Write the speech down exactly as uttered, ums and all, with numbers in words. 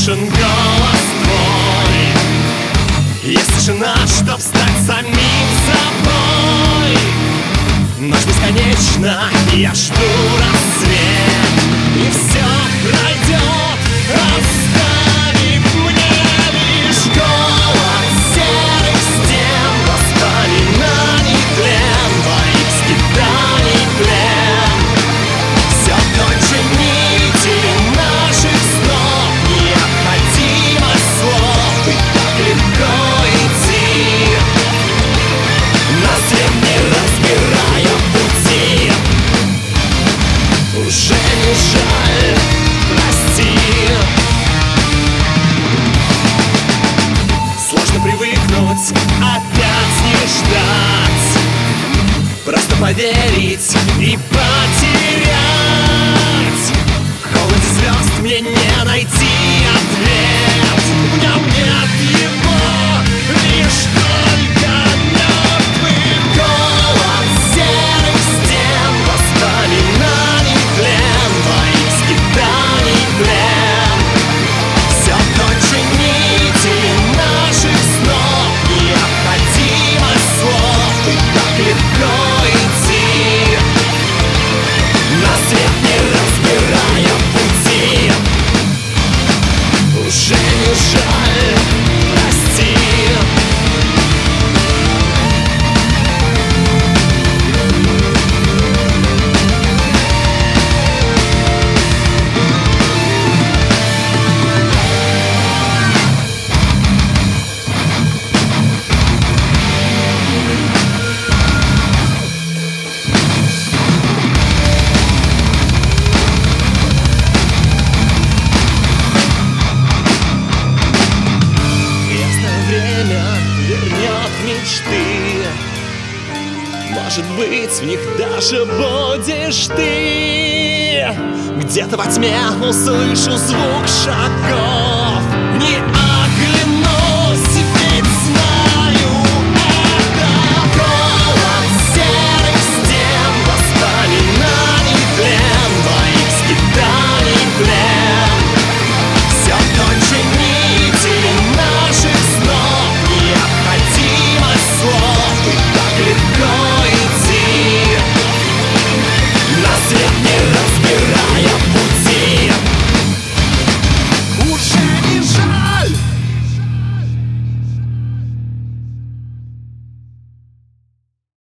слышен голос твой. Есть тишина, чтоб стать самим собой. Ночь бесконечна, я жду рассвет, и все пройдет, оставив мне лишь голод серых стен, воспоминаний тлен, твоих скитаний плен. Все тоньше нити наших снов, необходимость слов, и так легко идти. На свет не разбирая пути, уже не жаль, прости. Сложно привыкнуть, опять не ждать, просто поверить и потерять. В холоде звезд мне не найти ответ, в нем нет его, лишь только мертвый голод серых стен, воспоминаний тлен, твоих скитаний плен. Все тоньше нити наших снов, необходимость слов, и так легко идти. На свет не разбирая пути, уже не жаль, прости. Мечты, может быть, в них даже будешь ты. Где-то во тьме услышу звук шагов,